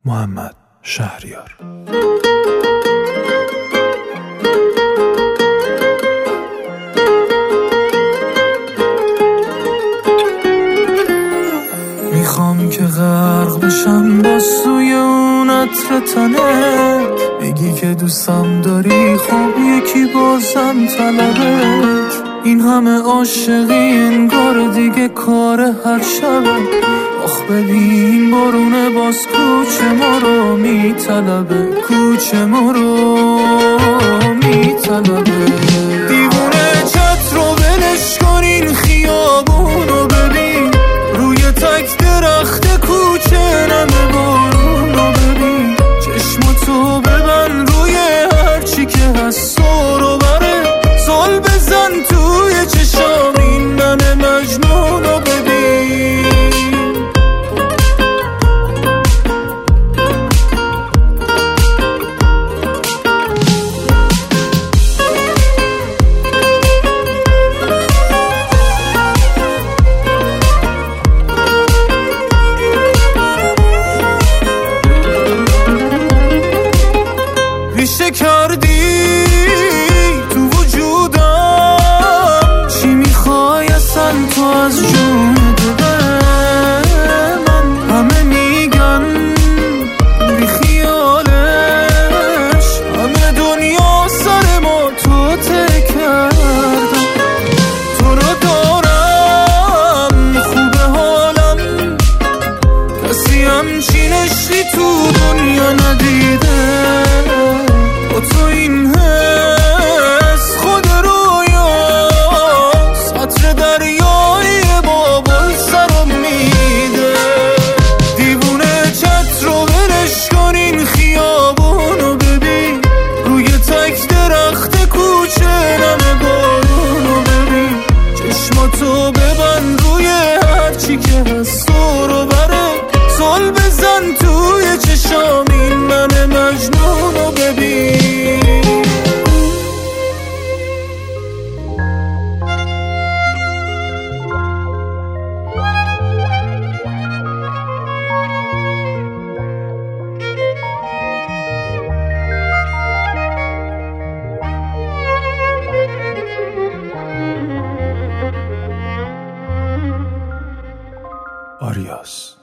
محمد شهریار. میخوام که غرق بشم با سوی اون عطر تنت، بگی که دوستم داری خب یکی بازم طلبت. این همه عاشقی انگار دیگه کار هر شبه. آخ ببین بارونه باز کوچه ما رو میطلبه، کوچه ما رو میطلبه. دیوونه چت رو ولش کن، این خیابون رو ببین، روی تک درخت کوچه نمه بارون رو ببین. چشماتو ببند روی هرچی که هست رو بره، زل بزن توی چشام این من مجنون رو ببین. ریشه کردی تو وجودم، چی میخوای اصلا تو از جون من؟ همه میگن بی خیالش، همه دنیا سر ما تو کردم. تو رو دارم خوبه حالم، کسی همچین عشقی تو دنیا ندیده. با تو این حس خود رویاست، عطر دریایی بابل سرم میده. دیوونه چت رو ولش کن، این خیابون رو ببین، روی تک درخت کوچه نمه بارون رو ببین. چشماتو ببند روی هرچی که هست رو بره، زل بزن توی چشام این من مجنون رو ببین. آریاس.